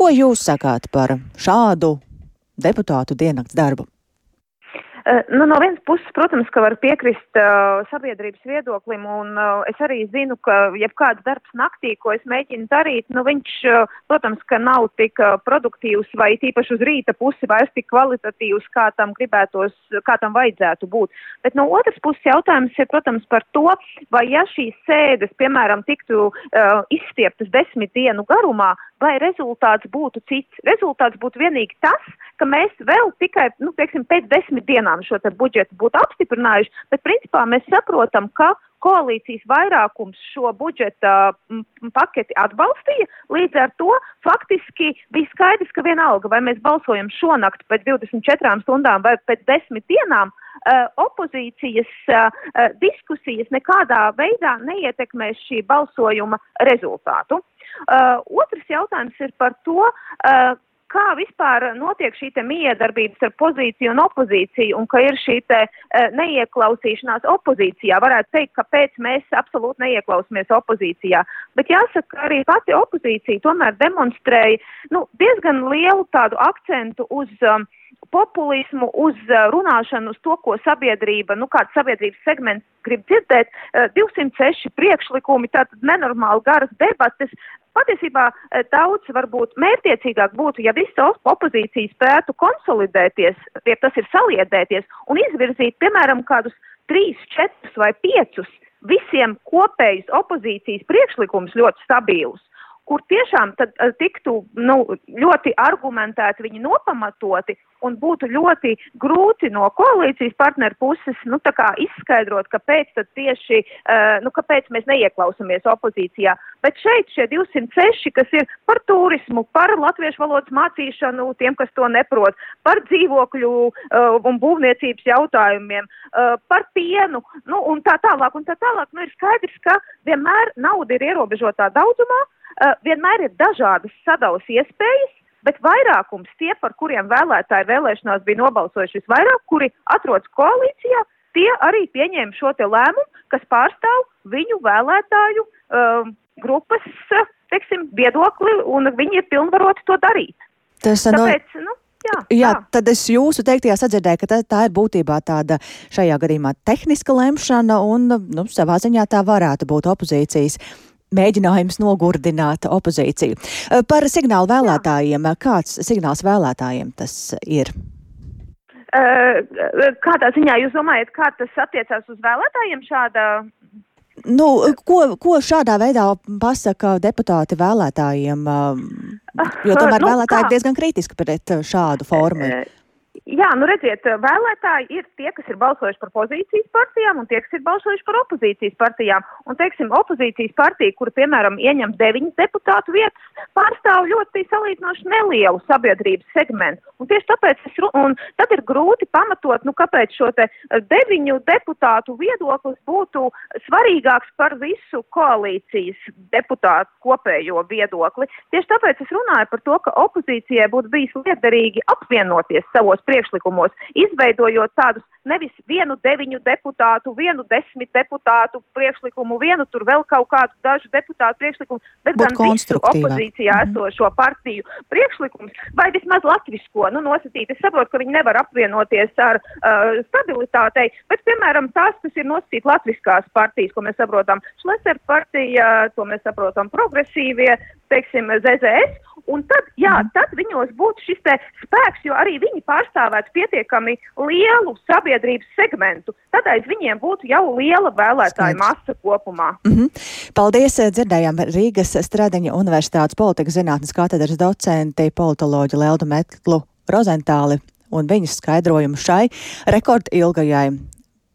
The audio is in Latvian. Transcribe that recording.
Ko jūs sakāt par šādu deputātu diennakts darbu? No vienas puses, protams, ka var piekrist sabiedrības viedoklim, un es arī zinu, ka jebkāds darbs naktī, ko es mēģinu darīt, viņš, protams, ka nav tik produktīvs vai tīpaši uz rīta pusi vairs tik kvalitatīvs, kā tam gribētos, kā tam vajadzētu būt. Bet no otras puses jautājums ir, protams, par to, vai ja šīs sēdes, piemēram, tiktu izstieptas 10 dienu garumā, vai rezultāts būtu cits. Rezultāts būtu vienīgi tas, ka mēs vēl tikai, pēc 10 dienām šo te budžetu būtu apstiprinājuši, bet principā mēs saprotam, ka koalīcijas vairākums šo budžeta paketi atbalstīja, līdz ar to faktiski bija skaidrs, ka vienalga, vai mēs balsojam šonakt pēc 24 stundām vai pēc 10 dienām, opozīcijas diskusijas nekādā veidā neietekmēs šī balsojuma rezultātu. Otrs jautājums ir par to, kā vispār notiek šī te miedarbības ar pozīciju un opozīciju, un ka ir šī te neieklausīšanās opozīcijā. Varētu teikt, kāpēc mēs absolūti neieklausāmies opozīcijā. Bet jāsaka, arī pati opozīcija tomēr demonstrēja diezgan lielu tādu akcentu uz populismu, uz runāšanu, uz to, ko sabiedrība, kāds sabiedrības segments grib dzirdēt, 206 priekšlikumi, tātad nenormāli garas debates. Patiesībā daudz varbūt mērķiecīgāk būtu, ja visa opozīcija spētu konsolidēties, ja tas ir saliedēties un izvirzīt, piemēram, kādus 3, 4 vai 5 visiem kopējus opozīcijas priekšlikumus ļoti stabilus, kur tiešām tad tiktu ļoti argumentēti, viņi nopamatoti un būtu ļoti grūti no koalīcijas partneru puses izskaidrot, kāpēc tad tieši, kāpēc mēs neieklausāmies opozīcijā. Bet šeit šie 206, kas ir par turismu, par latviešu valodas mācīšanu tiem, kas to neprot, par dzīvokļu un būvniecības jautājumiem, par pienu, un tā tālāk, ir skaidrs, ka vienmēr nauda ir ierobežotā daudzumā, vienmēr ir dažādas sadalas iespējas, bet vairākums tie, par kuriem vēlētāji vēlēšanās bija nobalsojuši visvairāk, kuri atrodas koalīcijā, tie arī pieņēma šo te lēmumu, kas pārstāv viņu vēlētāju grupas, viedokli, un viņi ir pilnvaroti to darīt. Tāpēc, Jā, tad es jūsu teiktajā sadzirdēju, ka tā ir būtībā tāda šajā gadījumā tehniska lemšana, un savā ziņā tā varētu būt opozīcijas mēģinājums nogurdināt opozīciju. Par signālu vēlētājiem. Kāds signāls vēlētājiem tas ir? Kādā ziņā jūs domājat, kā tas attiecās uz vēlētājiem šāda? Ko šādā veidā pasaka deputāti vēlētājiem? Jo tomēr vēlētāji ir diezgan kritiski pret šādu formu. Jā, redziet, vēlētāji ir tie, kas ir balsojuši par pozīcijas partijām un tie, kas ir balsojuši par opozīcijas partijām. Un, opozīcijas partija, kura, piemēram, ieņem 9 deputātu vietas, pārstāv ļoti salīdzinoši nelielu sabiedrības segmentu. Un tieši tāpēc tad ir grūti pamatot, kāpēc šo te 9 deputātu viedoklis būtu svarīgāks par visu koalīcijas deputātu kopējo viedokli. Tieši tāpēc es runāju par to, ka opozīcijai būtu bijis liederīgi apvienoties savos priekšlikumos, izveidojot tādus nevis 9 deputātu, 10 deputātu priekšlikumu, tur vēl kaut kādu dažu deputātu priekšlikumu, bet gan visu opozīcijā esošo partiju priekšlikums, vai vismaz latvisko, nosacīt. Es saprotu, ka viņi nevar apvienoties ar stabilitātei, bet, piemēram, tās, kas ir nosacīt latviskās partijas, ko mēs saprotam, Šleser partija, to mēs saprotam progresīvie, ZZS, un tad viņos būtu šis te spēks, jo arī viņi pārstāvētu pietiekami lielu sabiedrības segmentu. Tad aiz viņiem būtu jau liela vēlētāja masa kopumā. Paldies, dzirdējām Rīgas Stradiņa Universitātes politikas zinātnes katedras docenti, politoloģi Leldu Metlu Rozentāli un viņas skaidrojumu šai rekordilgajai